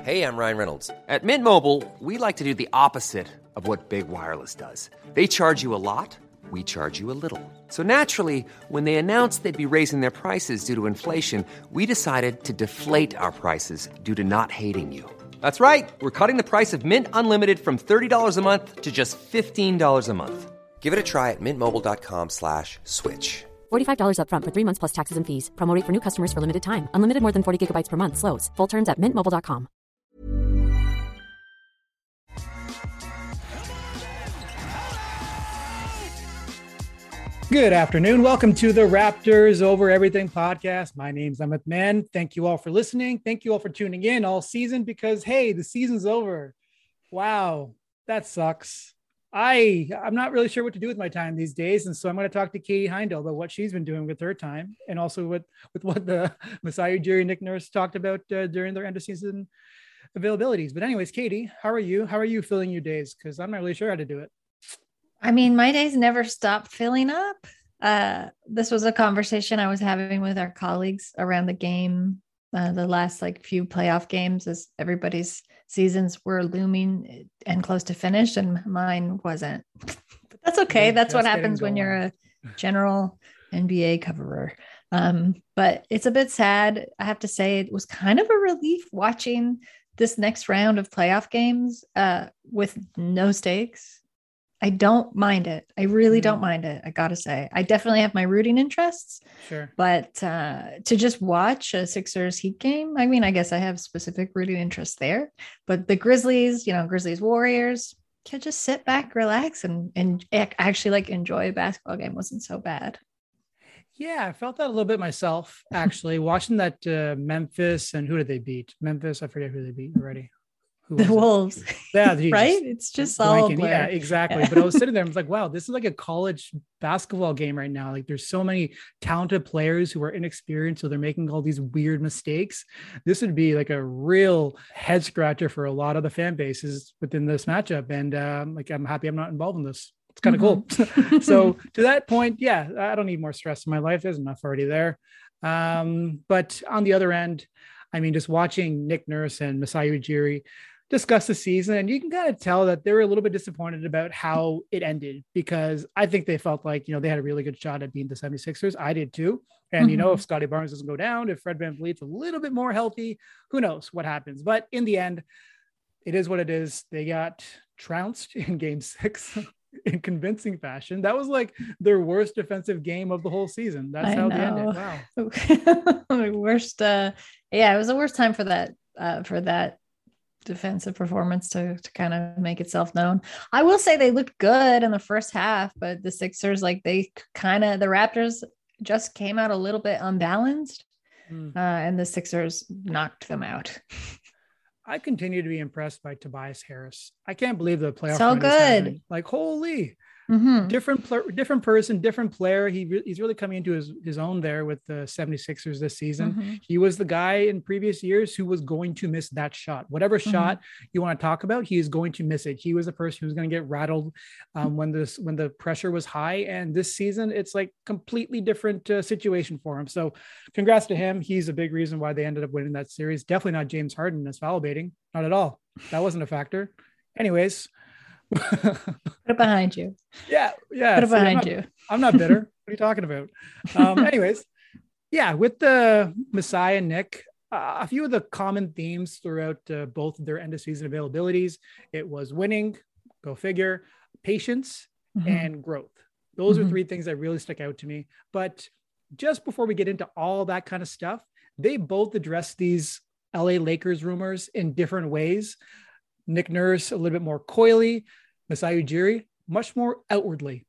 Hey, I'm Ryan Reynolds. At Mint Mobile, we like to do the opposite of what Big Wireless does. They charge you a lot, we charge you a little. So naturally, when they announced they'd be raising their prices due to inflation, we decided to deflate our prices due to not hating you. That's right. We're cutting the price of Mint Unlimited from $30 a month to just $15 a month. Give it a try at mintmobile.com/switch. $45 up front for 3 months plus taxes and fees. Promo rate for new customers for limited time. Unlimited more than 40 gigabytes per month. Slows full terms at mintmobile.com. Good afternoon. Welcome to the Raptors Over Everything podcast. My name's Amit Mann. Thank you all for listening. Thank you all for tuning in all season because, hey, the season's over. Wow, that sucks. I'm not really sure what to do with my time these days. And so I'm going to talk to Katie Heindel about what she's been doing with her time and also with what the Masai Ujiri, Nick Nurse talked about during their end of season availabilities. But anyways, Katie, how are you? How are you filling your days? Because I'm not really sure how to do it. I mean, my days never stop filling up. This was a conversation I was having with our colleagues around the game, the last few playoff games as everybody's seasons were looming and close to finish and mine wasn't. But that's okay. That's what happens when you're a general NBA coverer. But it's a bit sad. I have to say it was kind of a relief watching this next round of playoff games with no stakes. I don't mind it. I really don't mind it. I got to say, I definitely have my rooting interests, sure. But to just watch a Sixers Heat game, I mean, I guess I have specific rooting interests there, but the Grizzlies, Grizzlies Warriors, can just sit back, relax and actually enjoy a basketball game wasn't so bad. Yeah, I felt that a little bit myself, actually, watching that Memphis and who did they beat? Memphis, I forget who they beat already. The Wolves. Yeah, right? It's just all blur. Yeah, exactly. Yeah. But I was sitting there, I was like, wow, this is like a college basketball game right now. There's so many talented players who are inexperienced, so they're making all these weird mistakes. This would be like a real head scratcher for a lot of the fan bases within this matchup. And I'm happy I'm not involved in this. It's kind of cool. So to that point, yeah, I don't need more stress in my life. There's enough already there. But on the other end, I mean, just watching Nick Nurse and Masai Ujiri discuss the season, and you can kind of tell that they were a little bit disappointed about how it ended, because I think they felt like, they had a really good shot at beating the 76ers. I did too. And, if Scotty Barnes doesn't go down, if Fred VanVleet's a little bit more healthy, who knows what happens. But in the end, it is what it is. They got trounced in game 6 in convincing fashion. That was their worst defensive game of the whole season. That's how they ended. Wow. The worst. It was the worst time for that defensive performance to kind of make itself known. I will say they looked good in the first half, but the Sixers, the Raptors just came out a little bit unbalanced, and the Sixers knocked them out. I continue to be impressed by Tobias Harris. I can't believe the playoff. So good. Holy. Different person, different player. He's really coming into his own there with the 76ers this season. He was the guy in previous years who was going to miss that shot. Whatever shot you want to talk about, he is going to miss it. He was the person who was going to get rattled when the pressure was high. And this season, it's completely different situation for him. So congrats to him. He's a big reason why they ended up winning that series. Definitely not James Harden as foul baiting. Not at all. That wasn't a factor. Anyways. Put it behind you. Yeah. Put it behind you. I'm not bitter. What are you talking about? Anyways, yeah, with the Masai and Nick, a few of the common themes throughout both of their end of season availabilities, it was winning, go figure, patience, and growth. Those are 3 things that really stuck out to me. But just before we get into all that kind of stuff, they both addressed these LA Lakers rumors in different ways. Nick Nurse, a little bit more coyly. Masai Ujiri, much more outwardly.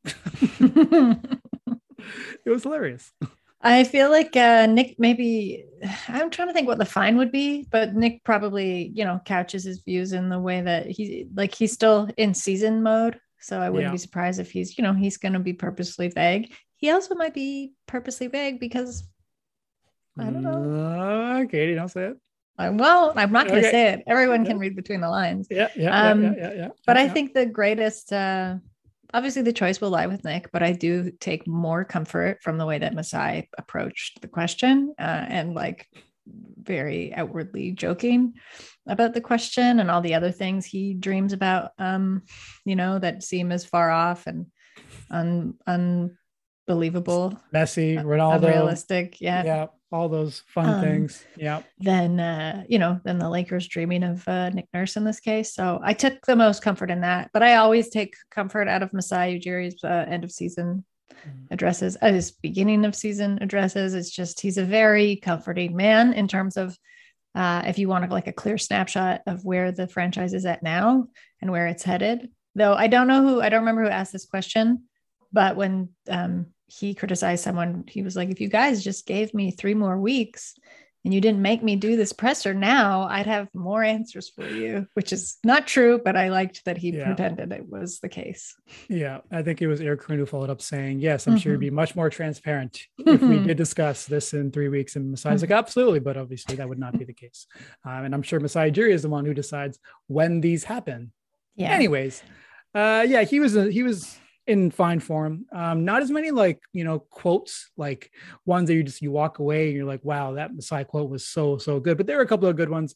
It was hilarious. I feel like Nick, maybe, I'm trying to think what the fine would be, but Nick probably, couches his views in the way that he's still in season mode. So I wouldn't be surprised if he's going to be purposely vague. He also might be purposely vague because I don't know. Katie, don't say it. Well, I'm not going to say it. Everyone can read between the lines. Yeah. But I think the greatest, obviously the choice will lie with Nick, but I do take more comfort from the way that Masai approached the question and very outwardly joking about the question and all the other things he dreams about, that seem as far off and unbelievable, Messi, Ronaldo, unrealistic. Yeah, all those fun things. Yeah. Then the Lakers dreaming of Nick Nurse in this case. So I took the most comfort in that, but I always take comfort out of Masai Ujiri's end of season addresses, his beginning of season addresses. It's just, he's a very comforting man in terms of if you want like a clear snapshot of where the franchise is at now and where it's headed. Though I don't remember who asked this question, but when he criticized someone, he was like, if you guys just gave me 3 more weeks and you didn't make me do this presser now, I'd have more answers for you, which is not true, but I liked that he pretended it was the case. Yeah, I think it was Eric Kroon who followed up saying, yes, I'm sure you'd be much more transparent if we did discuss this in 3 weeks. And Masai's like, absolutely, but obviously that would not be the case. And I'm sure Masai Ujiri is the one who decides when these happen. Yeah. Anyways, he was in fine form. Not as many quotes, like ones that you walk away and you're like, wow, that Masai quote was so good. But there are a couple of good ones.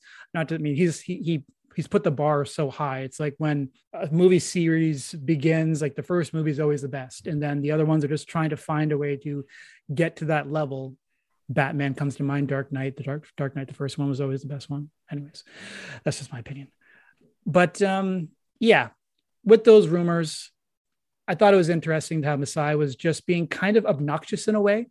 He's put the bar so high. It's like when a movie series begins, like the first movie is always the best, and then the other ones are just trying to find a way to get to that level. Batman comes to mind. Dark Knight, Dark Knight, the first one was always the best one. Anyways, that's just my opinion. But with those rumors, I thought it was interesting how Masai was just being kind of obnoxious in a way.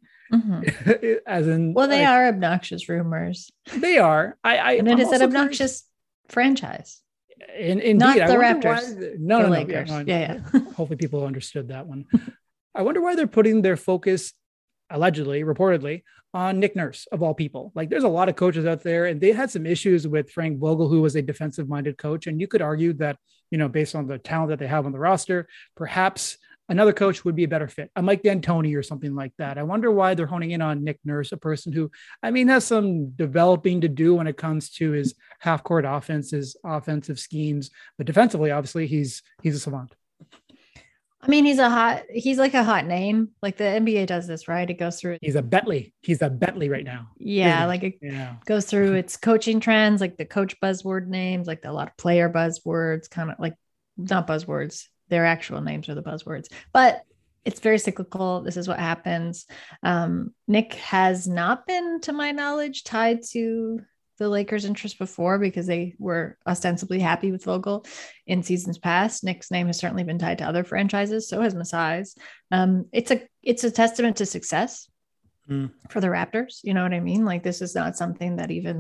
As in, they are obnoxious rumors. They are. And it is an obnoxious franchise. Indeed, not the Raptors. The Lakers. Yeah. Hopefully, people understood that one. I wonder why they're putting their focus, reportedly, on Nick Nurse of all people. Like, there's a lot of coaches out there, and they had some issues with Frank Vogel, who was a defensive-minded coach. And you could argue that, based on the talent that they have on the roster, perhaps another coach would be a better fit, a Mike D'Antoni or something like that. I wonder why they're honing in on Nick Nurse, a person who, has some developing to do when it comes to his half-court offenses, offensive schemes. But defensively, obviously, he's a savant. He's like a hot name. Like the NBA does this, right? It goes through. He's a Bentley right now. Yeah. Goes through its coaching trends, like the coach buzzword names, like a lot of player buzzwords, kind of like not buzzwords. Their actual names are the buzzwords, but it's very cyclical. This is what happens. Nick has not been, to my knowledge, tied to the Lakers' interest before because they were ostensibly happy with Vogel in seasons past. Nick's name has certainly been tied to other franchises. So has Masai's. It's a testament to success for the Raptors. You know what I mean? Like, this is not something that even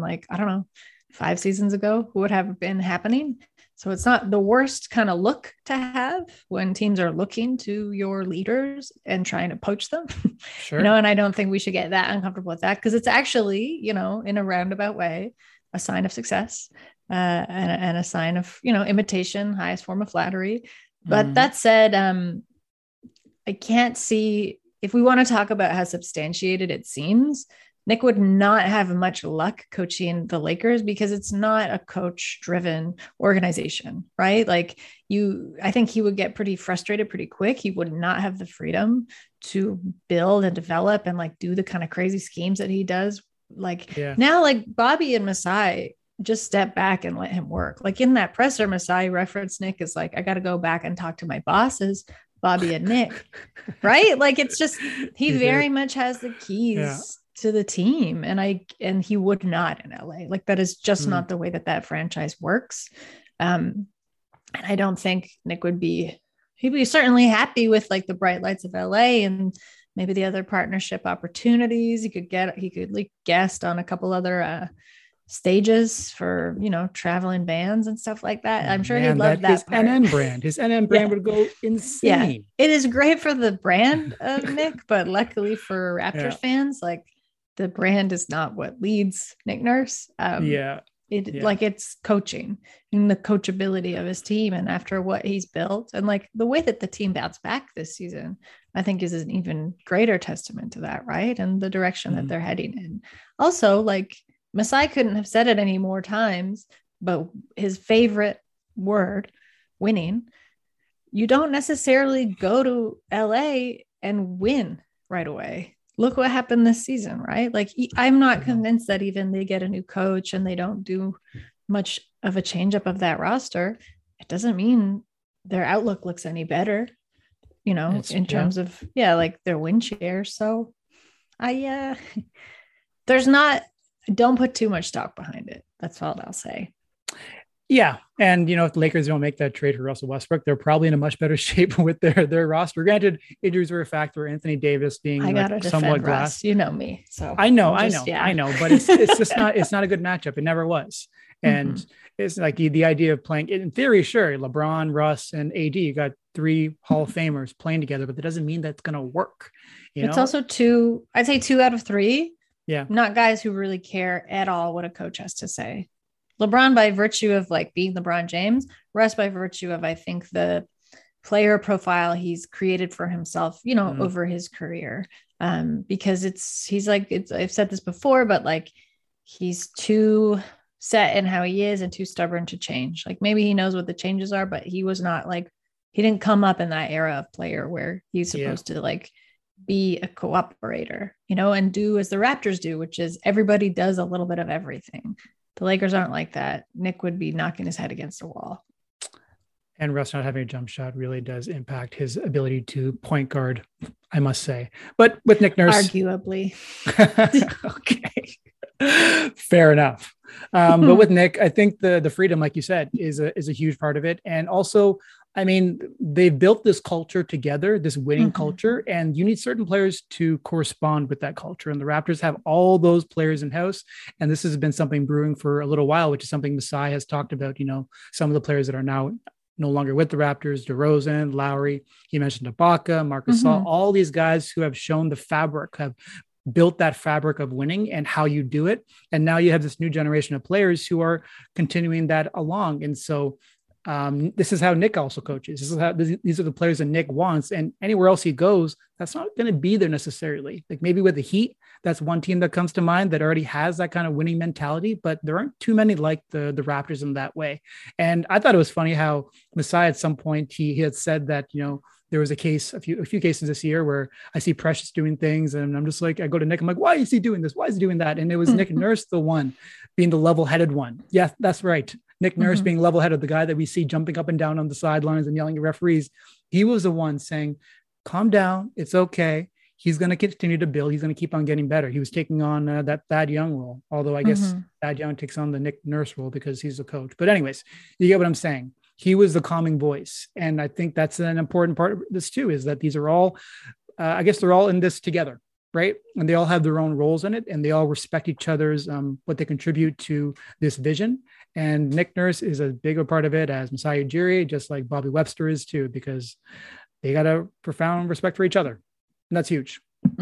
5 seasons ago would have been happening. So it's not the worst kind of look to have when teams are looking to your leaders and trying to poach them. Sure. And I don't think we should get that uncomfortable with that because it's actually, in a roundabout way, a sign of success and a sign of, imitation, highest form of flattery. But that said, I can't see, if we want to talk about how substantiated it seems, Nick would not have much luck coaching the Lakers because it's not a coach-driven organization, right? I think he would get pretty frustrated pretty quick. He would not have the freedom to build and develop and do the kind of crazy schemes that he does. Now, Bobby and Masai just step back and let him work. In that presser, Masai referenced Nick as I got to go back and talk to my bosses, Bobby and Nick, right? It's just, he very much has the keys to the team. And he would not in LA. That is just not the way that franchise works. And I don't think Nick he'd be certainly happy with the bright lights of LA and maybe the other partnership opportunities. He could guest on a couple other stages for, traveling bands and stuff like that. I'm sure he'd love that. His NN brand would go insane. It is great for the brand of Nick, but luckily for Raptors fans, the brand is not what leads Nick Nurse. It's coaching and the coachability of his team. And after what he's built and the way that the team bounced back this season, I think is an even greater testament to that. Right. And the direction that they're heading in. Also, Masai couldn't have said it any more times, but his favorite word, winning, you don't necessarily go to LA and win right away. look what happened this season, right? Like I'm not convinced that even they get a new coach and they don't do much of a change up of that roster, it doesn't mean their outlook looks any better, in terms of like their win share. So don't put too much stock behind it. That's all I'll say. Yeah. And, if the Lakers don't make that trade for Russell Westbrook, they're probably in a much better shape with their roster. Granted, injuries were a factor. Anthony Davis being somewhat glass. You know me. So I know, but it's just it's not a good matchup. It never was. And it's like the idea of playing in theory, sure, LeBron, Russ, and AD, you got 3 Hall of Famers playing together, but that doesn't mean that's going to work. It's also I'd say 2 out of 3. Yeah. Not guys who really care at all what a coach has to say. LeBron by virtue of like being LeBron James, Russ by virtue of, I think, the player profile he's created for himself, over his career. Because I've said this before, but like he's too set in how he is and too stubborn to change. Like maybe he knows what the changes are, but he was not like, he didn't come up in that era of player where he's supposed to like be a cooperator, and do as the Raptors do, which is everybody does a little bit of everything. The Lakers aren't like that. Nick would be knocking his head against the wall. And Russ not having a jump shot really does impact his ability to point guard, I must say. But with Nick Nurse, arguably. Okay. Fair enough. But with Nick, I think the freedom, like you said, is a huge part of it. And also, I mean, they've built this culture together, this winning culture, and you need certain players to correspond with that culture. And the Raptors have all those players in house. And this has been something brewing for a little while, which is something Masai has talked about, some of the players that are now no longer with the Raptors, DeRozan, Lowry, he mentioned Ibaka, Marcus Gasol, all these guys who have shown the fabric, have built that fabric of winning and how you do it. And now you have this new generation of players who are continuing that along. And so this is how Nick also coaches. These are the players that Nick wants, and anywhere else he goes, that's not going to be there necessarily. Like maybe with the Heat, that's one team that comes to mind that already has that kind of winning mentality, but there aren't too many like the Raptors in that way. And I thought it was funny how Masai at some point he had said that, there was a few cases this year where I see Precious doing things and I'm just like, I go to Nick, I'm like, why is he doing this? Why is he doing that? And it was Nick Nurse, the one being the level-headed one. Yeah, that's right. Nick Nurse being level-headed, the guy that we see jumping up and down on the sidelines and yelling at referees. He was the one saying, calm down. It's okay. He's going to continue to build. He's going to keep on getting better. He was taking on that Thad Young role. Although I guess Thad Young takes on the Nick Nurse role because he's the coach. But anyways, you get what I'm saying. He was the calming voice. And I think that's an important part of this too, is that these are all, I guess they're all in this together, right? And they all have their own roles in it and they all respect each other's, what they contribute to this vision. And Nick Nurse is as big a part of it as Masai Ujiri, just like Bobby Webster is too, because they got a profound respect for each other. And that's huge.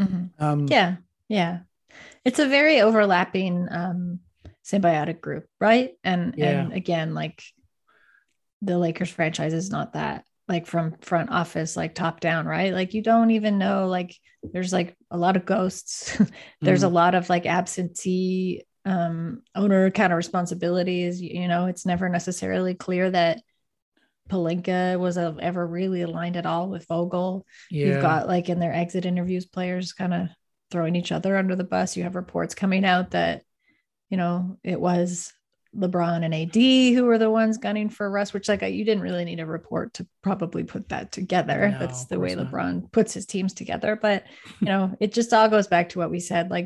Yeah. It's a very overlapping, symbiotic group, right? And again, like the Lakers franchise is not that, like from front office, like top down, right? Like you don't even know, like there's like a lot of ghosts. There's a lot of like absentee owner kind of responsibilities. It's never necessarily clear that Pelinka was ever really aligned at all with Vogel. You've got like in their exit interviews, players kind of throwing each other under the bus. You have reports coming out that, it was LeBron and AD who were the ones gunning for Russ, which like you didn't really need a report to probably put that together. No, that's the way LeBron puts his teams together. But, it just all goes back to what we said, like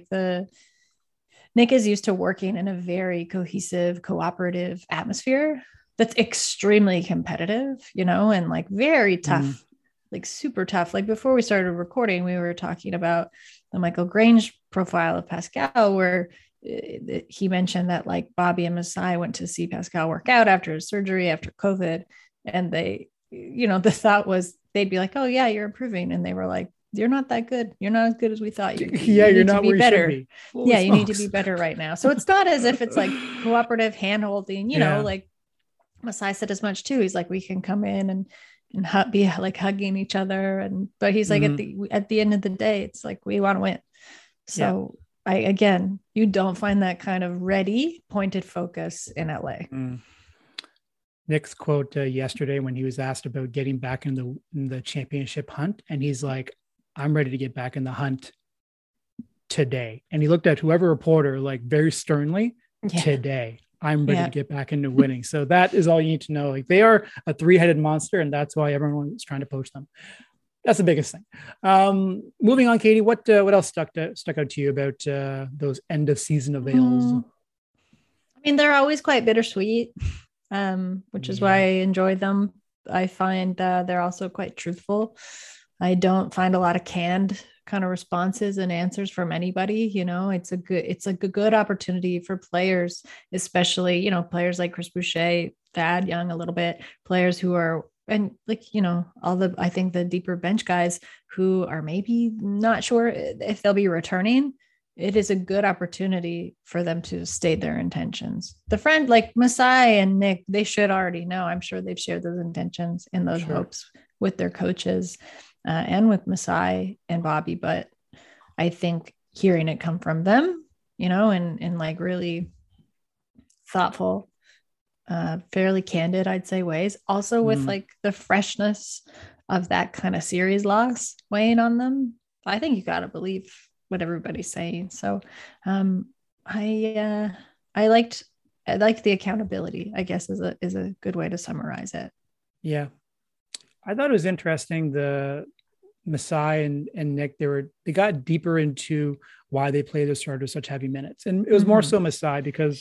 Nick is used to working in a very cohesive, cooperative atmosphere that's extremely competitive, and like very tough, like super tough. Like before we started recording, we were talking about the Michael Grange profile of Pascal, where he mentioned that like Bobby and Masai went to see Pascal work out after his surgery, after COVID. And they, the thought was they'd be like, oh yeah, you're improving. And they were like, you're not that good. You're not as good as we thought you. You're not where better. You should be. You need to be better right now. So it's not as if it's like cooperative hand holding, like Masai said as much too. He's like, we can come in and be like hugging each other. But he's like, at the end of the day, it's like, we want to win. So again, you don't find that kind of ready, pointed focus in LA. Nick's quote yesterday when he was asked about getting back in the championship hunt, and he's like, I'm ready to get back in the hunt today. And he looked at whoever reporter like very sternly, today. I'm ready to get back into winning. So that is all you need to know. Like they are a three-headed monster, and that's why everyone is trying to poach them. That's the biggest thing. Moving on, Katie, what else stuck out to you about those end of season avails? I mean, they're always quite bittersweet, which is why I enjoy them. I find they're also quite truthful. I don't find a lot of canned kind of responses and answers from anybody. You know, it's a good opportunity for players, especially, you know, players like Chris Boucher, Thad Young, a little bit, players who are, and like, you know, I think the deeper bench guys who are maybe not sure if they'll be returning. It is a good opportunity for them to state their intentions. The friend like Masai and Nick, they should already know. I'm sure they've shared those intentions and those hopes with their coaches and with Masai and Bobby. But I think hearing it come from them, you know, in like really thoughtful, fairly candid, I'd say, ways, also with like the freshness of that kind of series loss weighing on them, I think you got to believe what everybody's saying. So I liked the accountability, I guess, is a good way to summarize it. Yeah. I thought it was interesting. The Masai and Nick, they got deeper into why they play their starters such heavy minutes. And it was more so Masai, because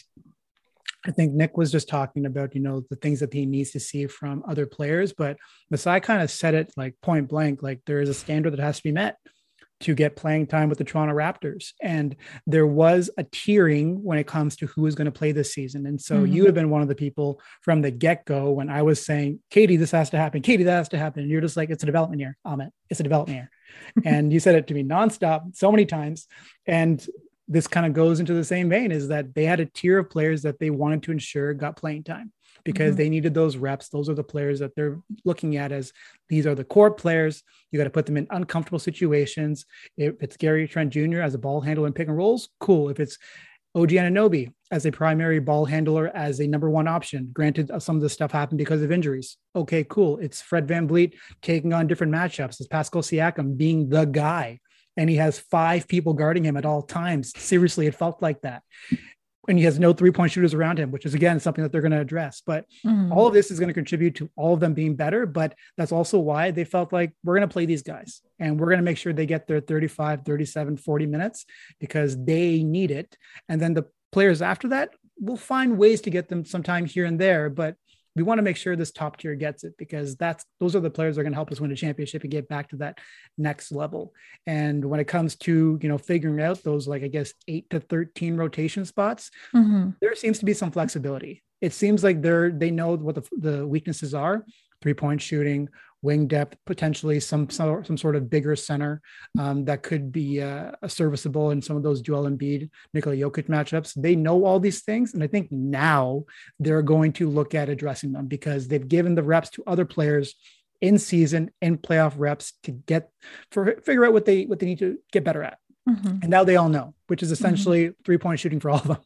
I think Nick was just talking about, you know, the things that he needs to see from other players, but Masai kind of said it like point blank, like there is a standard that has to be met to get playing time with the Toronto Raptors. And there was a tiering when it comes to who is going to play this season. And so you have been one of the people from the get-go when I was saying, Katie, this has to happen. Katie, that has to happen. And you're just like, it's a development year, Amit. It's a development year. And you said it to me nonstop so many times. And this kind of goes into the same vein, is that they had a tier of players that they wanted to ensure got playing time, because they needed those reps. Those are the players that they're looking at as these are the core players. You got to put them in uncomfortable situations. If it's Gary Trent Jr. as a ball handler in pick and rolls, cool. If it's OG Anunoby as a primary ball handler, as a number one option, granted some of this stuff happened because of injuries. Okay, cool. It's Fred VanVleet taking on different matchups. It's Pascal Siakam being the guy, and he has 5 people guarding him at all times. Seriously, it felt like that. And he has no 3-point shooters around him, which is, again, something that they're going to address. But all of this is going to contribute to all of them being better. But that's also why they felt like we're going to play these guys and we're going to make sure they get their 35, 37, 40 minutes because they need it. And then the players after that, we'll find ways to get them sometime here and there. But we want to make sure this top tier gets it, because those are the players that are going to help us win a championship and get back to that next level. And when it comes to, you know, figuring out those, like, I guess 8 to 13 rotation spots, there seems to be some flexibility. It seems like they know what the weaknesses are: 3-point shooting, wing depth, potentially some sort of bigger center that could be serviceable in some of those Joel Embiid, Nikola Jokic matchups. They know all these things, and I think now they're going to look at addressing them, because they've given the reps to other players in season and playoff reps to figure out what they need to get better at. And now they all know, which is essentially 3-point shooting for all of them.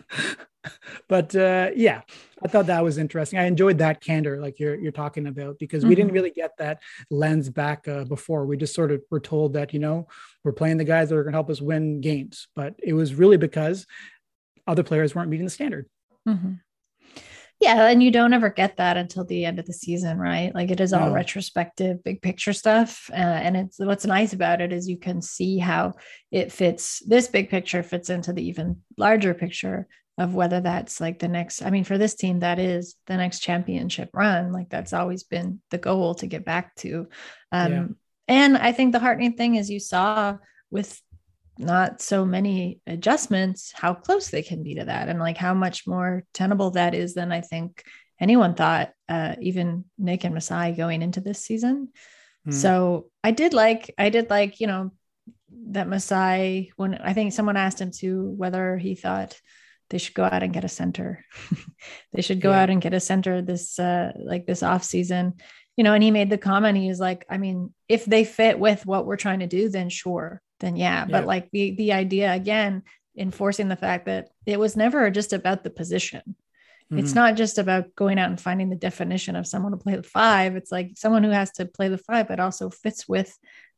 But yeah, I thought that was interesting. I enjoyed that candor, like you're talking about, because we didn't really get that lens back before. We just sort of were told that, you know, we're playing the guys that are going to help us win games, but it was really because other players weren't meeting the standard. Yeah. And you don't ever get that until the end of the season, right? Like it is all retrospective, big picture stuff. And it's what's nice about it is you can see how it fits. This big picture fits into the even larger picture of whether that's like the next, I mean, for this team, that is the next championship run. Like that's always been the goal to get back to. And I think the heartening thing is you saw with not so many adjustments, how close they can be to that, and like how much more tenable that is than I think anyone thought, even Nick and Masai going into this season. So I did like, you know, that Masai, when I think someone asked him to whether he thought they should go out and get a center, they should go out and get a center this off season, you know, and he made the comment, he was like, I mean, if they fit with what we're trying to do, then sure. Then but like the idea, again, enforcing the fact that it was never just about the position. It's not just about going out and finding the definition of someone to play the 5. It's like someone who has to play the 5, but also fits with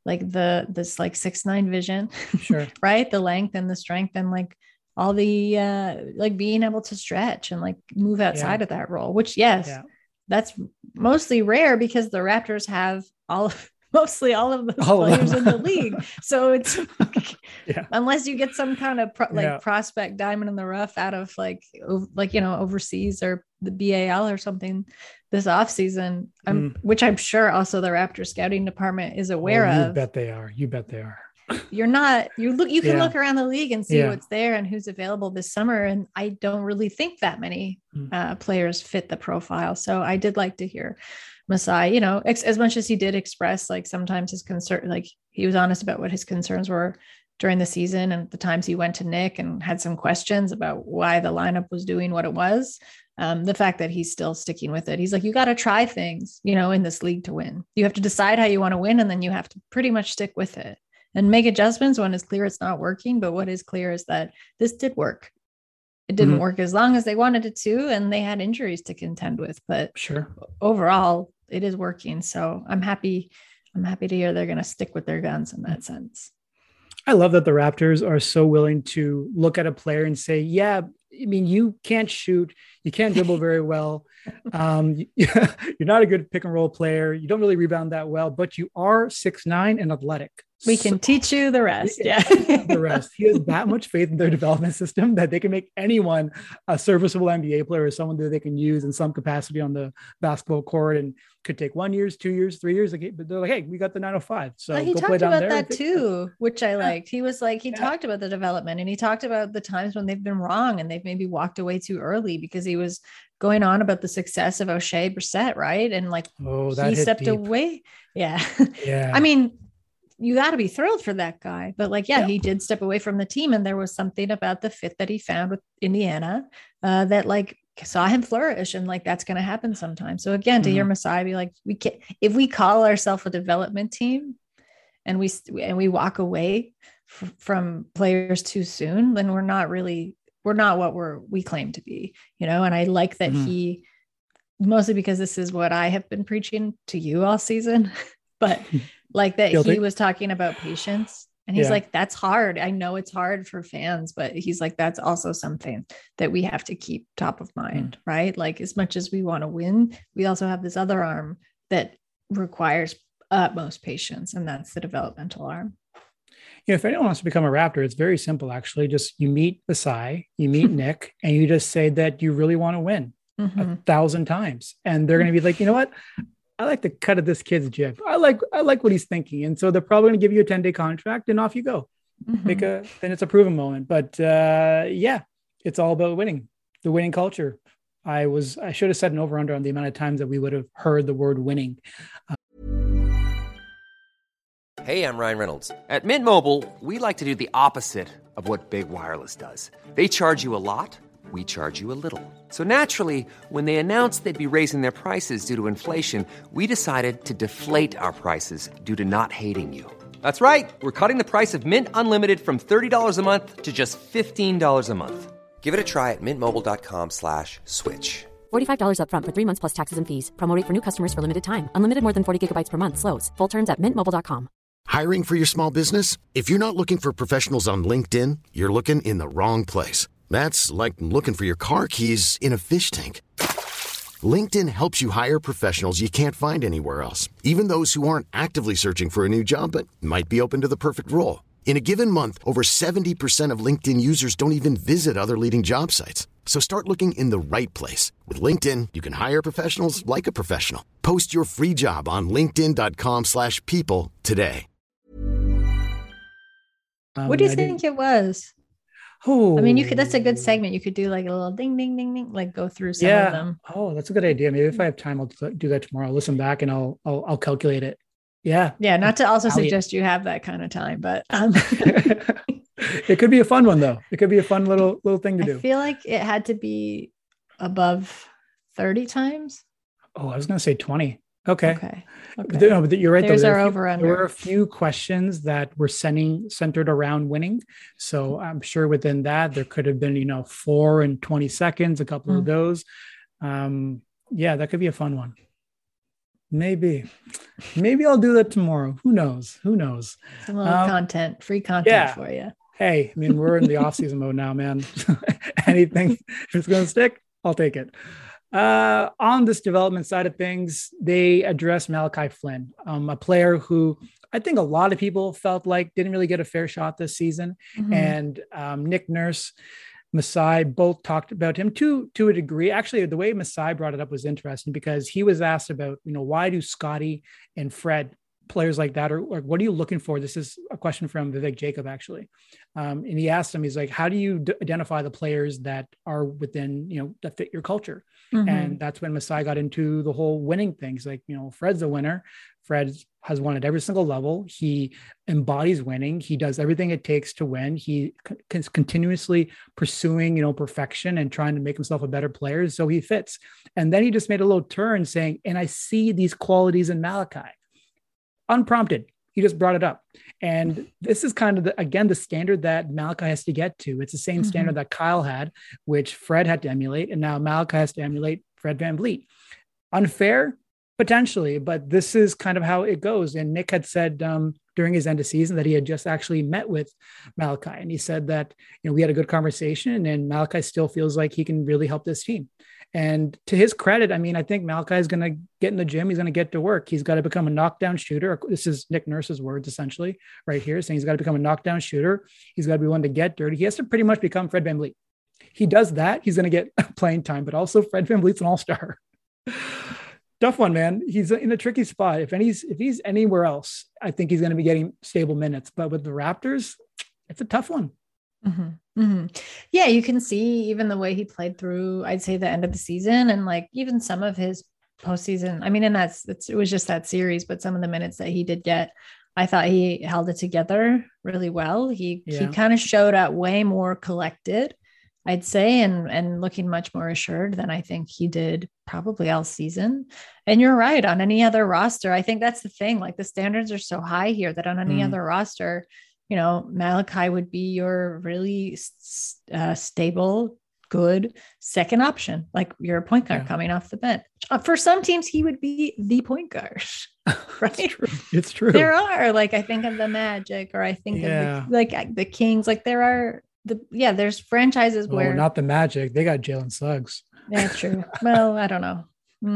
like this like 6'9" vision, Sure. right? The length and the strength and like all the like being able to stretch and like move outside of that role, which that's mostly rare because the Raptors have mostly all of the players in the league. So it's unless you get some kind of prospect diamond in the rough out of like, overseas or the BAL or something this offseason, which I'm sure also the Raptors scouting department is aware of. You bet they are. You can look around the league and see what's there and who's available this summer. And I don't really think that many players fit the profile. So I did like to hear Masai, as much as he did express like sometimes his concern, like he was honest about what his concerns were during the season and the times he went to Nick and had some questions about why the lineup was doing what it was. The fact that he's still sticking with it. He's like, you got to try things, in this league to win. You have to decide how you want to win. And then you have to pretty much stick with it and make adjustments when it's clear it's not working. But what is clear is that this did work. It didn't work as long as they wanted it to, and they had injuries to contend with. But overall, it is working. So I'm happy to hear they're going to stick with their guns in that sense. I love that the Raptors are so willing to look at a player and say, you can't shoot, you can't dribble very well. You're not a good pick and roll player. You don't really rebound that well, but you are 6'9" and athletic. We can teach you the rest. Yeah. The rest. He has that much faith in their development system that they can make anyone a serviceable NBA player or someone that they can use in some capacity on the basketball court, and could take 1 year, 2 years, 3 years. But they're like, hey, we got the 905. So he go talked play down about there that too, which I liked. He was like, he talked about the development and he talked about the times when they've been wrong and they've maybe walked away too early because he was going on about the success of O'Shea Brissett, right? And like he stepped away. Yeah. I mean, you got to be thrilled for that guy. But like, he did step away from the team. And there was something about the fit that he found with Indiana that like saw him flourish. And like, that's going to happen sometime. So again, to hear Masai be like, we can't, if we call ourselves a development team and we walk away from players too soon, then we're not what we claim to be, and I like that he, mostly because this is what I have been preaching to you all season, but like that he was talking about patience and he's like, that's hard. I know it's hard for fans, but he's like, that's also something that we have to keep top of mind, right? Like as much as we want to win, we also have this other arm that requires utmost patience. And that's the developmental arm. If anyone wants to become a Raptor, it's very simple, actually. Just you meet Masai, you meet Nick, and you just say that you really want to win 1,000 times. And they're going to be like, you know what? I like the cut of this kid's jib. I like what he's thinking. And so they're probably going to give you a 10-day contract and off you go. Then it's a proven moment. But it's all about winning, the winning culture. I should have set an over under on the amount of times that we would have heard the word winning. Hey, I'm Ryan Reynolds. At Mint Mobile, we like to do the opposite of what Big Wireless does. They charge you a lot. We charge you a little. So naturally, when they announced they'd be raising their prices due to inflation, we decided to deflate our prices due to not hating you. That's right. We're cutting the price of Mint Unlimited from $30 a month to just $15 a month. Give it a try at mintmobile.com/switch. $45 up front for 3 months plus taxes and fees. Promo rate for new customers for limited time. Unlimited more than 40 gigabytes per month. Slows full terms at mintmobile.com. Hiring for your small business? If you're not looking for professionals on LinkedIn, you're looking in the wrong place. That's like looking for your car keys in a fish tank. LinkedIn helps you hire professionals you can't find anywhere else, even those who aren't actively searching for a new job but might be open to the perfect role. In a given month, over 70% of LinkedIn users don't even visit other leading job sites. So start looking in the right place. With LinkedIn, you can hire professionals like a professional. Post your free job on linkedin.com/people today. What do you think it was? Oh, I mean, that's a good segment. You could do like a little ding, ding, ding, ding, like go through some of them. Oh, that's a good idea. Maybe if I have time, I'll do that tomorrow. I'll listen back and I'll calculate it. Yeah. Yeah. Not to also suggest you have that kind of time, but it could be a fun one though. It could be a fun little thing to do. I feel like it had to be above 30 times. Oh, I was going to say 20. Okay. But you're right. There's our over-under. There were a few questions that were centered around winning. So I'm sure within that, there could have been, 4 and 20 seconds, a couple of those. That could be a fun one. Maybe. Maybe I'll do that tomorrow. Who knows? Who knows? Some little free content for you. Hey, I mean, we're in the off-season mode now, man. Anything, if it's going to stick, I'll take it. On this development side of things, they addressed Malachi Flynn, a player who I think a lot of people felt like didn't really get a fair shot this season. Mm-hmm. And Nick Nurse, Masai both talked about him to a degree. Actually, the way Masai brought it up was interesting because he was asked about, why do Scotty and Fred, players like that, or what are you looking for? This is a question from Vivek Jacob, actually. And he asked him, he's like, how do you identify the players that are within, that fit your culture? Mm-hmm. And that's when Masai got into the whole winning things. Like, Fred's a winner. Fred has won at every single level. He embodies winning. He does everything it takes to win. He is continuously pursuing, perfection and trying to make himself a better player. So he fits. And then he just made a little turn saying, and I see these qualities in Malachi. Unprompted. He just brought it up. And this is kind of, the standard that Malachi has to get to. It's the same mm-hmm. standard that Kyle had, which Fred had to emulate. And now Malachi has to emulate Fred VanVleet. Unfair? Potentially, but this is kind of how it goes. And Nick had said during his end of season that he had just actually met with Malachi. And he said that, we had a good conversation and Malachi still feels like he can really help this team. And to his credit, I think Malachi is going to get in the gym. He's going to get to work. He's got to become a knockdown shooter. This is Nick Nurse's words, essentially, right here, saying he's got to become a knockdown shooter. He's got to be one to get dirty. He has to pretty much become Fred VanVleet. He does that. He's going to get playing time, but also Fred VanVleet's an all-star. Tough one, man. He's in a tricky spot. If he's anywhere else, I think he's going to be getting stable minutes. But with the Raptors, it's a tough one. Mm-hmm. Mm-hmm. Yeah, you can see even the way he played through, I'd say, the end of the season and like even some of his postseason. And it was just that series, but some of the minutes that he did get, I thought he held it together really well. He kind of showed up way more collected, I'd say, and looking much more assured than I think he did probably all season. And you're right, on any other roster, I think that's the thing. Like the standards are so high here that on any other roster, Malachi would be your really stable, good second option. Like you're a point guard coming off the bench. For some teams, he would be the point guard. Right? It's true. There are, like, I think of the Magic, or I think of the Kings. Like there are there's franchises where not the Magic. They got Jalen Suggs. Yeah, true. Well, I don't know.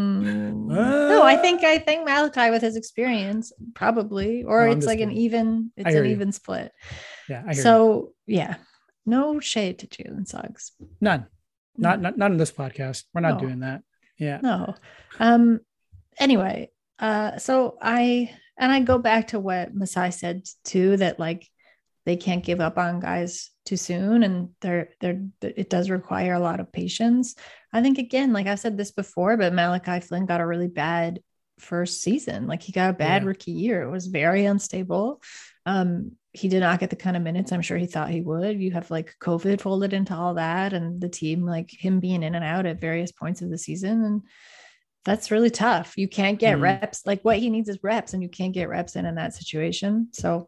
No, I think Malachi with his experience probably, or it's like an even split. Yeah. I hear so you. Yeah, no shade to Jalen Suggs. None. Not in this podcast. We're not doing that. Yeah. No. Anyway, so I go back to what Masai said too, that like they can't give up on guys too soon. And it does require a lot of patience. I think, again, like I said this before, but Malachi Flynn got a really bad first season. Like he got a bad rookie year. It was very unstable. He did not get the kind of minutes I'm sure he thought he would. You have like COVID folded into all that, and the team, like him being in and out at various points of the season. And that's really tough. You can't get reps. Like what he needs is reps, and you can't get reps in that situation. So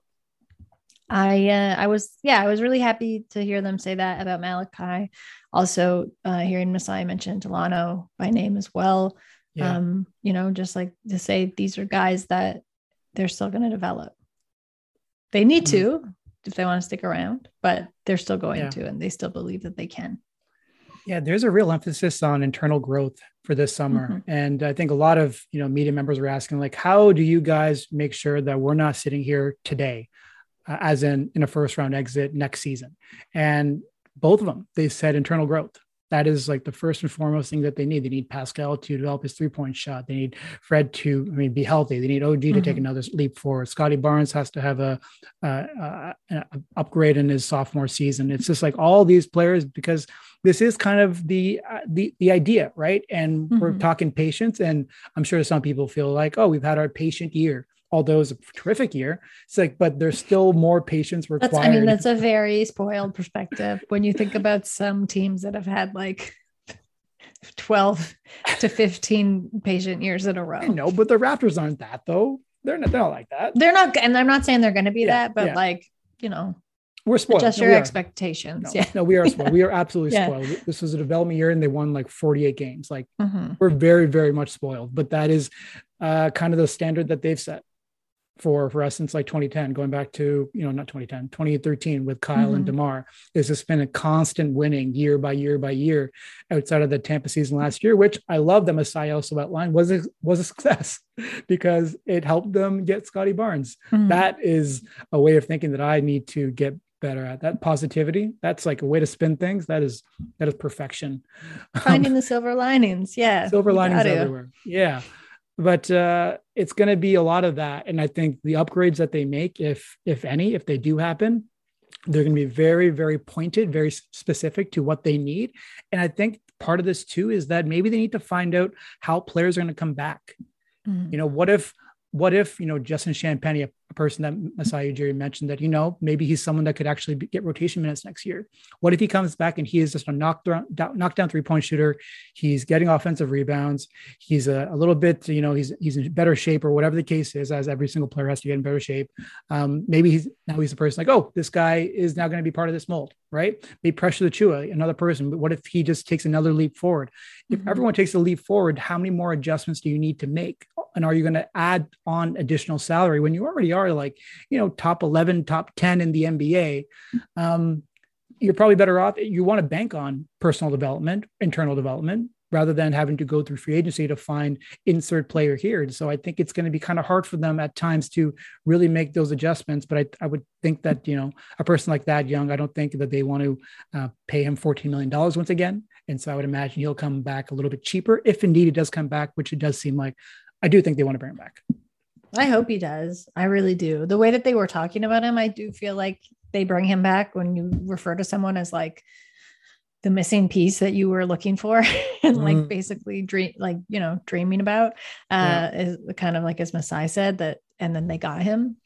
I was really happy to hear them say that about Malachi. Also, hearing Masai mention Delano by name as well. Yeah. Just like to say these are guys that they're still going to develop. They need to if they want to stick around, but they're still going to, and they still believe that they can. Yeah, there's a real emphasis on internal growth for this summer. Mm-hmm. And I think a lot of, media members were asking, like, how do you guys make sure that we're not sitting here today as in a first round exit next season? And both of them, they said internal growth. That is like the first and foremost thing that they need. They need Pascal to develop his 3-point shot. They need Fred to, be healthy. They need OG to take another leap forward. Scotty Barnes has to have an upgrade in his sophomore season. It's just like all these players, because this is kind of the idea, right? And we're talking patience. And I'm sure some people feel like, oh, we've had our patient year. Although it's a terrific year, it's like, but there's still more patience required. That's a very spoiled perspective when you think about some teams that have had like 12 to 15 patient years in a row. I know, but the Raptors aren't that though. They're not like that. They're not, and I'm not saying they're going to be that, but We're spoiled. Adjust No, your we are. expectations. No, Yeah. no, we are spoiled. We are absolutely Yeah. spoiled. This was a development year and they won like 48 games. Like Mhm. we're very, very much spoiled, but that is kind of the standard that they've set for us since like 2010, going back to, not 2010, 2013 with Kyle and DeMar. It's just been a constant winning year by year by year outside of the Tampa season last year, which I love that Masai also outlined was a success because it helped them get Scotty Barnes. Mhm. That is a way of thinking that I need to get better at. That positivity. That's like a way to spin things. That is perfection. Finding the silver linings. Yeah. Silver you linings gotta. everywhere. Yeah. But it's going to be a lot of that. And I think the upgrades that they make, if any, if they do happen, they're going to be very, very pointed, very specific to what they need. And I think part of this too is that maybe they need to find out how players are going to come back. Mhm. What if Justin Champagny, a person that Masai Ujiri mentioned, that maybe he's someone that could actually get rotation minutes next year. What if he comes back and he is just a knockdown 3-point shooter? He's getting offensive rebounds. He's a little bit, he's in better shape or whatever the case is, as every single player has to get in better shape. Maybe he's the person like, oh, this guy is now going to be part of this mold, right? Maybe Precious Achiuwa, another person. But what if he just takes another leap forward? If everyone takes a leap forward, how many more adjustments do you need to make? And are you going to add on additional salary when you already are like, top 11, top 10 in the NBA? You're probably better off. You want to bank on personal development, internal development, rather than having to go through free agency to find insert player here. And so I think it's going to be kind of hard for them at times to really make those adjustments. But I would think that, a person like that young, I don't think that they want to pay him $14 million once again. And so I would imagine he'll come back a little bit cheaper if indeed he does come back, which it does seem like. I do think they want to bring him back. I hope he does. I really do. The way that they were talking about him, I do feel like they bring him back when you refer to someone as like the missing piece that you were looking for and like basically dreaming about is kind of like, as Masai said, that, and then they got him.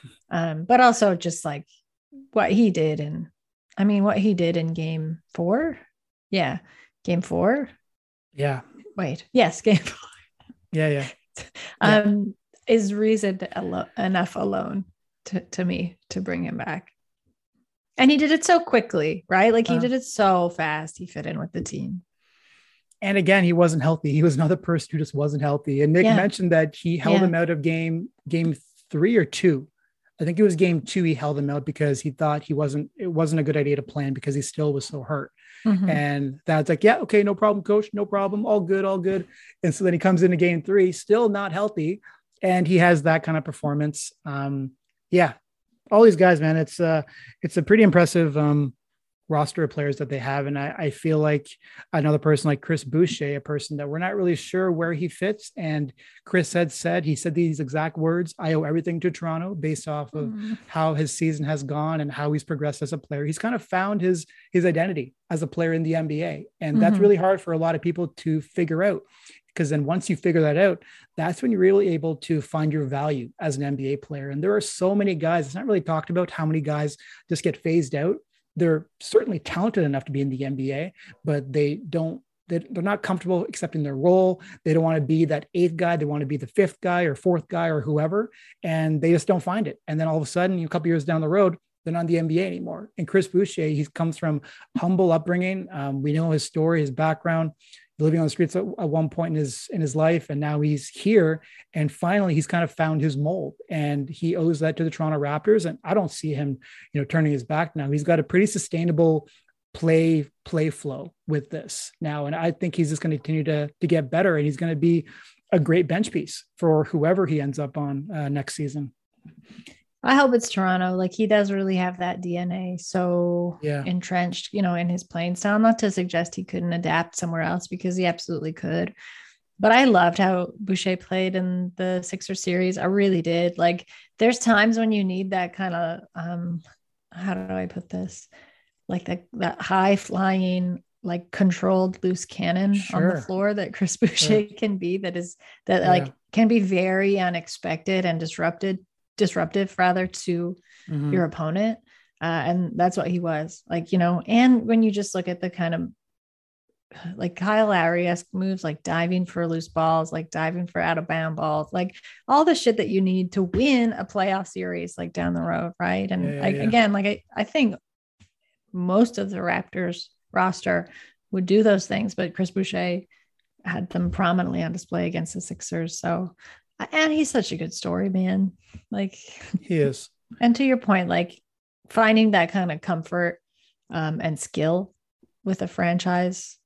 But also just like what he did. And I mean, what he did in game 4. Yeah. Game 4. Yeah. Wait. Yes. Game 4. Yeah. Is reason enough alone to me to bring him back. And he did it so quickly, right? Like he did it so fast. He fit in with the team. And again, he wasn't healthy. He was another person who just wasn't healthy. And Nick mentioned that he held him out of game 3 or 2. I think it was game 2. He held him out because he thought it wasn't a good idea to plan because he still was so hurt. And that's like, yeah, okay, no problem, coach, no problem. All good. And so then he comes into game 3, still not healthy. And he has that kind of performance. All these guys, man, it's a pretty impressive roster of players that they have. And I feel like another person like Chris Boucher, a person that we're not really sure where he fits. And Chris said these exact words: I owe everything to Toronto based off of how his season has gone and how he's progressed as a player. He's kind of found his identity as a player in the NBA. And that's really hard for a lot of people to figure out. Because then once you figure that out, that's when you're really able to find your value as an NBA player. And there are so many guys, it's not really talked about how many guys just get phased out. They're certainly talented enough to be in the NBA, but they're not comfortable accepting their role. They don't want to be that 8th guy. They want to be the 5th guy or 4th guy or whoever. And they just don't find it. And then all of a sudden, a couple years down the road, they're not in the NBA anymore. And Chris Boucher, he comes from humble upbringing. We know his story, his background, living on the streets at one point in his life. And now he's here. And finally, he's kind of found his mold, and he owes that to the Toronto Raptors. And I don't see him, turning his back now. He's got a pretty sustainable play flow with this now. And I think he's just going to continue to get better, and he's going to be a great bench piece for whoever he ends up on next season. I hope it's Toronto. Like he does really have that DNA so entrenched, in his playing style. Not to suggest he couldn't adapt somewhere else, because he absolutely could. But I loved how Boucher played in the Sixers series. I really did. Like there's times when you need that kind of, how do I put this? Like that high flying, like controlled loose cannon on the floor that Chris Boucher can be. Like can be very unexpected and disruptive to your opponent. And that's what he was like, and when you just look at the kind of like Kyle Lowry-esque moves, like diving for loose balls, like diving for out of bound balls, like all the shit that you need to win a playoff series, like down the road. Right. And again, like I think most of the Raptors roster would do those things, but Chris Boucher had them prominently on display against the Sixers. So, and he's such a good story, man. Like he is. And to your point, like finding that kind of comfort and skill with a franchise,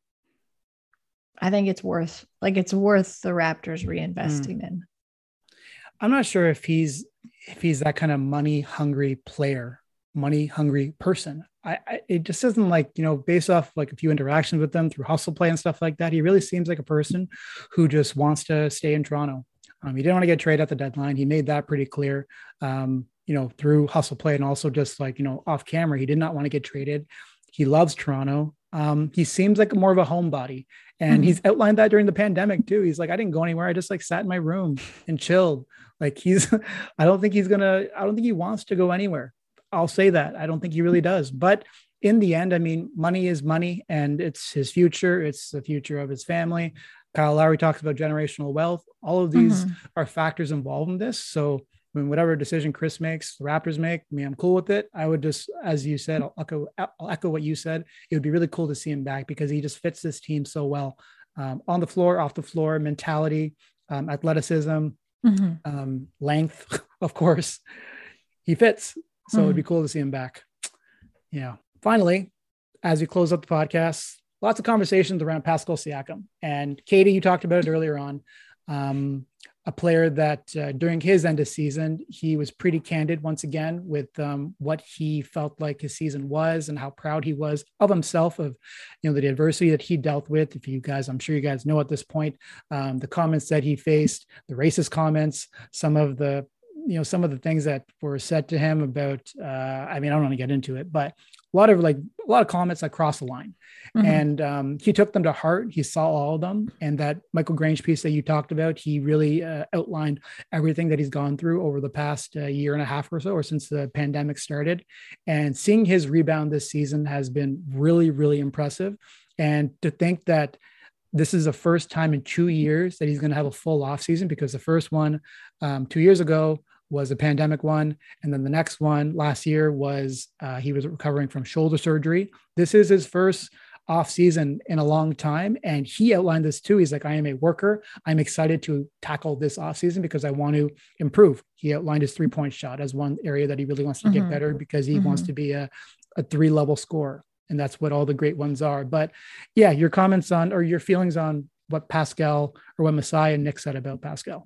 I think it's worth the Raptors reinvesting in. I'm not sure if he's that kind of money hungry player, money hungry person. It just isn't like, you know, based off like a few interactions with them through hustle play and stuff like that. He really seems like a person who just wants to stay in Toronto. He didn't want to get traded at the deadline. He made that pretty clear, you know, through hustle play and also just like, you know, off camera, he did not want to get traded. He loves Toronto. He seems like more of a homebody, and he's outlined that during the pandemic too. He's like, I didn't go anywhere. I just like sat in my room and chilled. Like I don't think he wants to go anywhere. I'll say that. I don't think he really does. But in the end, I mean, money is money, and it's his future. It's the future of his family. Kyle Lowry talks about generational wealth. All of these are factors involved in this. So I mean, whatever decision Chris makes, the Raptors make, I mean, I'm cool with it. I would just, as you said, I'll echo what you said. It would be really cool to see him back because he just fits this team so well, on the floor, off the floor, mentality, athleticism, length, of course. He fits. So it'd be cool to see him back. Yeah. Finally, as we close up the podcast, lots of conversations around Pascal Siakam. And Katie, you talked about it earlier on. A player that during his end of season, he was pretty candid once again with what he felt like his season was and how proud he was of himself, of, you know, the adversity that he dealt with. If you guys, I'm sure you guys know at this point, the comments that he faced, the racist comments, some of the things that were said to him about, I mean, I don't want to get into it, but a lot of comments that crossed the line, and he took them to heart. He saw all of them. And that Michael Grange piece that you talked about, he really outlined everything that he's gone through over the past year and a half or so, or since the pandemic started. And seeing his rebound this season has been really, really impressive. And to think that this is the first time in 2 years that he's going to have a full off season, because the first one 2 years ago was a pandemic one. And then the next one last year was he was recovering from shoulder surgery. This is his first off season in a long time. And he outlined this too. He's like, I am a worker. I'm excited to tackle this off season because I want to improve. He outlined his 3-point shot as one area that he really wants to get better, because he wants to be a 3-level scorer. And that's what all the great ones are. But yeah, your comments on, or your feelings on what Pascal, or what Masai and Nick said about Pascal.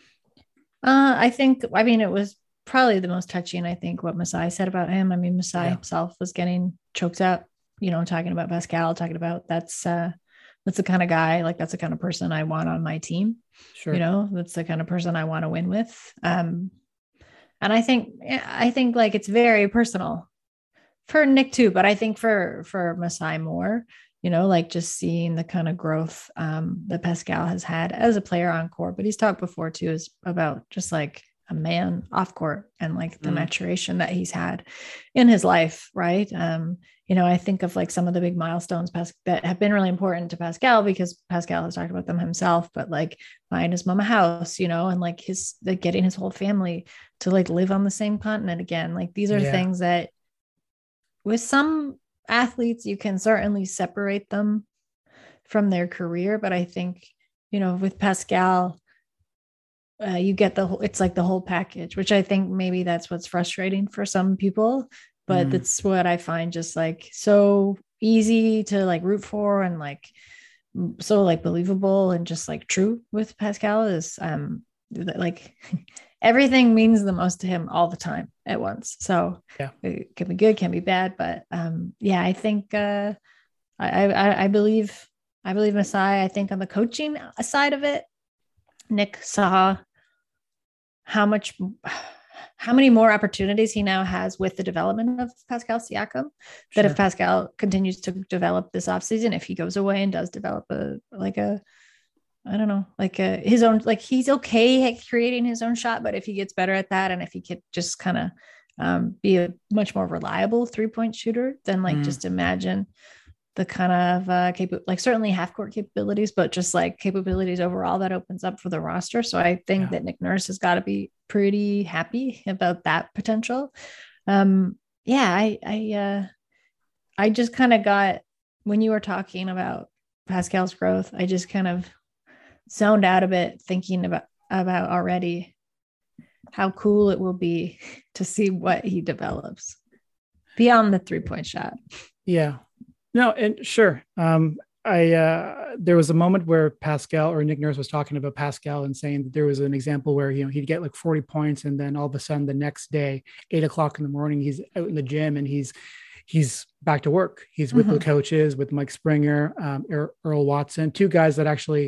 I mean, it was probably the most touching, I think, what Masai said about him. I mean, Masai himself was getting choked up, you know, talking about Pascal, talking about that's the kind of guy, like that's the kind of person I want on my team. Sure. You know, that's the kind of person I want to win with. And I think like it's very personal for Nick too, but I think for Masai more, you know, like just seeing the kind of growth that Pascal has had as a player on court, but he's talked before too, is about just like a man off court and like the maturation that he's had in his life. Right. You know, I think of like some of the big milestones that have been really important to Pascal, because Pascal has talked about them himself, but like buying his mom a house, you know, and like getting his whole family to like live on the same continent again. Like these are things that with some athletes, you can certainly separate them from their career. But I think, you know, with Pascal, you get it's like the whole package, which I think maybe that's what's frustrating for some people, but that's what I find just like so easy to like root for, and like so like believable and just like true with Pascal is like everything means the most to him all the time at once. So it can be good, can be bad, but I think I believe Masai. I think on the coaching side of it, Nick saw how many more opportunities he now has with the development of Pascal Siakam, that if Pascal continues to develop this offseason, if he goes away and does develop his own, like he's okay at creating his own shot, but if he gets better at that, and if he could just kind of be a much more reliable 3-point shooter, then like just imagine the kind of like certainly half court capabilities, but just like capabilities overall that opens up for the roster. So I think that Nick Nurse has got to be pretty happy about that potential. I just kind of got, when you were talking about Pascal's growth, I just kind of zoned out a bit thinking about already how cool it will be to see what he develops beyond the 3-point shot. Yeah. No, and sure. There was a moment where Pascal or Nick Nurse was talking about Pascal and saying that there was an example where, he'd get like 40 points. And then all of a sudden the next day, 8:00 in the morning, he's out in the gym and he's back to work. He's with the coaches, with Mike Springer, Earl Watson, two guys that actually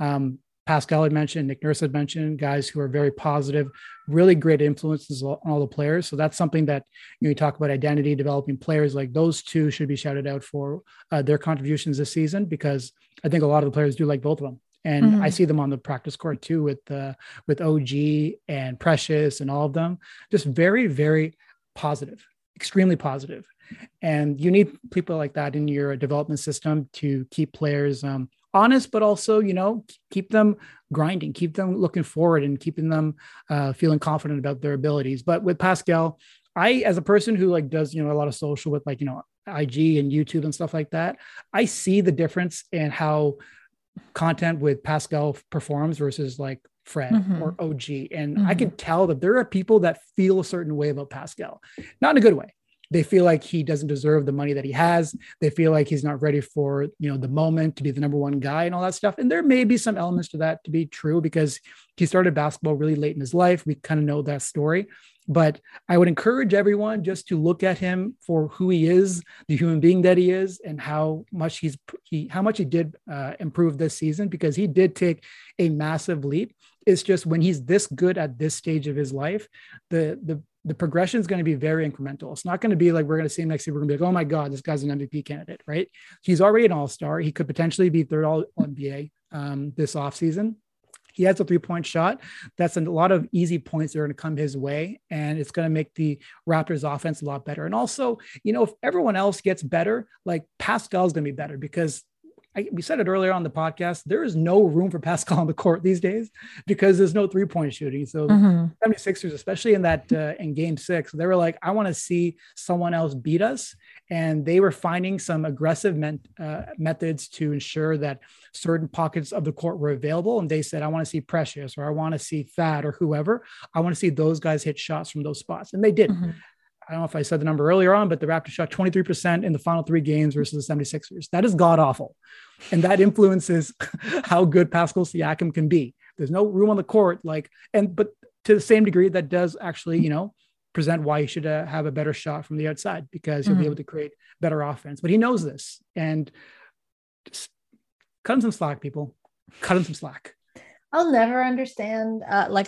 Pascal had mentioned, Nick Nurse had mentioned, guys who are very positive, really great influences on all the players. So that's something that, you talk about identity, developing players, like those two should be shouted out for their contributions this season, because I think a lot of the players do like both of them. And I see them on the practice court too, with OG and Precious and all of them, just very, very positive, extremely positive. And you need people like that in your development system to keep players honest, but also, keep them grinding, keep them looking forward, and keeping them feeling confident about their abilities. But with Pascal, I, as a person who like does, a lot of social with like, IG and YouTube and stuff like that, I see the difference in how content with Pascal performs versus like Fred or OG. And I can tell that there are people that feel a certain way about Pascal, not in a good way. They feel like he doesn't deserve the money that he has. They feel like he's not ready for, the moment to be the number one guy and all that stuff. And there may be some elements to that to be true, because he started basketball really late in his life. We kind of know that story. But I would encourage everyone just to look at him for who he is, the human being that he is, and how much he did improve this season, because he did take a massive leap. It's just when he's this good at this stage of his life, the progression is going to be very incremental. It's not going to be like we're going to see him next year. We're going to be like, oh my God, this guy's an MVP candidate, right? He's already an all-star. He could potentially be third All-NBA this offseason. He has a 3-point shot. That's a lot of easy points that are going to come his way, and it's going to make the Raptors offense a lot better. And also, if everyone else gets better, like Pascal's going to be better, because we said it earlier on the podcast, there is no room for Pascal on the court these days because there's no 3-point shooting. So 76ers, especially in that in game 6, they were like, I want to see someone else beat us. And they were finding some aggressive methods to ensure that certain pockets of the court were available. And they said, I want to see Precious, or I want to see Thad, or whoever. I want to see those guys hit shots from those spots. And they did. I don't know if I said the number earlier on, but the Raptors shot 23% in the final 3 games versus the 76ers. That is god awful. And that influences how good Pascal Siakam can be. There's no room on the court, but to the same degree, that does actually, present why he should have a better shot from the outside, because he'll be able to create better offense. But he knows this, and just cut him some slack, people. Cut him some slack. I'll never understand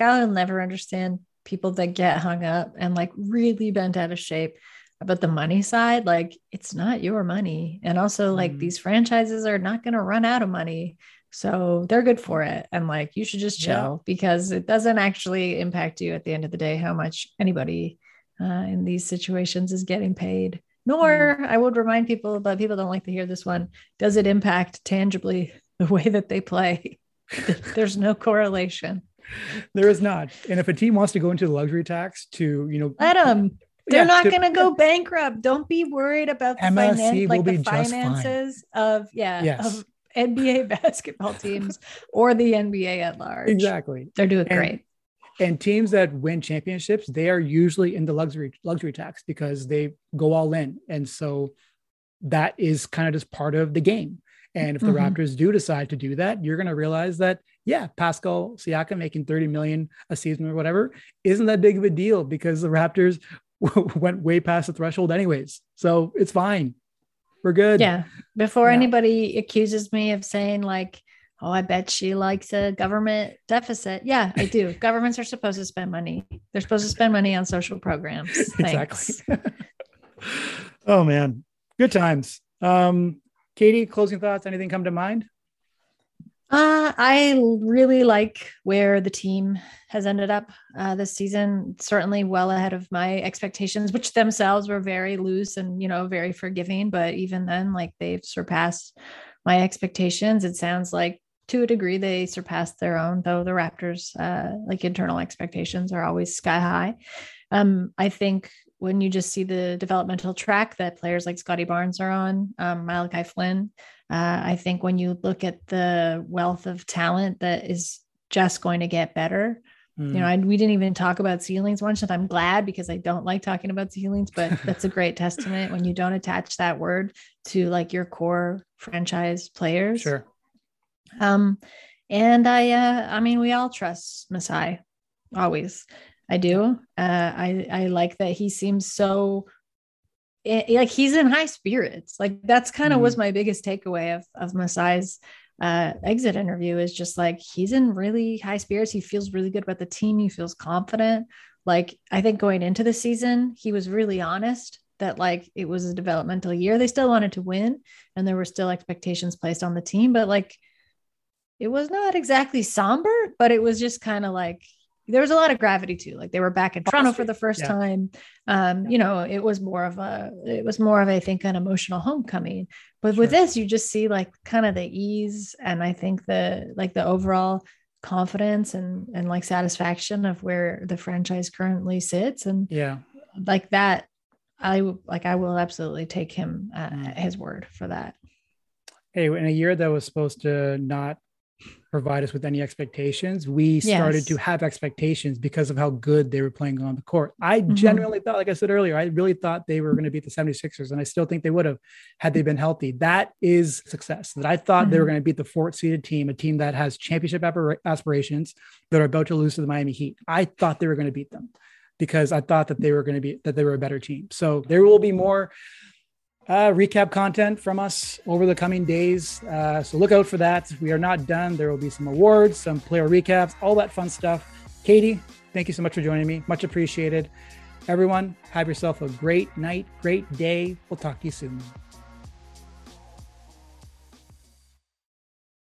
people that get hung up and like really bent out of shape about the money side. Like, it's not your money. And also like these franchises are not going to run out of money. So they're good for it. And like, you should just chill because it doesn't actually impact you at the end of the day, how much anybody in these situations is getting paid. Nor I would remind people, but people don't like to hear this one. Does it impact tangibly the way that they play? There's no correlation. There is not. And if a team wants to go into the luxury tax to, let them. They're not going to go bankrupt. Don't be worried about the finances of NBA basketball teams or the NBA at large. Exactly. They're doing great. And teams that win championships, they are usually in the luxury tax because they go all in. And so that is kind of just part of the game. And if the Raptors do decide to do that, you're going to realize that, Pascal Siakam making $30 million a season or whatever isn't that big of a deal because the Raptors went way past the threshold anyways. So it's fine. We're good. Yeah. Before anybody accuses me of saying like, oh, I bet she likes a government deficit. Yeah, I do. Governments are supposed to spend money. They're supposed to spend money on social programs. Thanks. Exactly. Oh man. Good times. Katie, closing thoughts, anything come to mind? I really like where the team has ended up this season, certainly well ahead of my expectations, which themselves were very loose and, very forgiving. But even then, like, they've surpassed my expectations. It sounds like to a degree they surpassed their own, though the Raptors, like, internal expectations are always sky high. I think when you just see the developmental track that players like Scotty Barnes are on, Malachi Flynn, I think when you look at the wealth of talent that is just going to get better, we didn't even talk about ceilings once, and I'm glad, because I don't like talking about ceilings, but that's a great testament when you don't attach that word to, like, your core franchise players. Sure. And I mean, we all trust Masai, always. I do. I like that he seems so like he's in high spirits. Like, that's kind of was my biggest takeaway of Masai's exit interview, is just like, he's in really high spirits. He feels really good about the team. He feels confident. Like, I think going into the season, he was really honest that, like, it was a developmental year. They still wanted to win, and there were still expectations placed on the team, but, like, it was not exactly somber, but it was just kind of like, there was a lot of gravity too. Like, they were back in Toronto for the first time. It was more of I think, an emotional homecoming. But with this, you just see, like, kind of the ease, and I think the overall confidence and like satisfaction of where the franchise currently sits. And like that, I will absolutely take him at his word for that. Hey, in a year that was supposed to not provide us with any expectations, we started to have expectations because of how good they were playing on the court. I genuinely thought, like I said earlier, I really thought they were going to beat the 76ers, and I still think they would have had they been healthy. That is success. That I thought they were going to beat the 4th seeded team, a team that has championship aspirations, that are about to lose to the Miami Heat. I thought they were going to beat them because I thought that they were a better team. So there will be more recap content from us over the coming days. So look out for that. We are not done. There will be some awards, some player recaps, all that fun stuff. Katie, thank you so much for joining me. Much appreciated. Everyone, have yourself a great night, great day. We'll talk to you soon.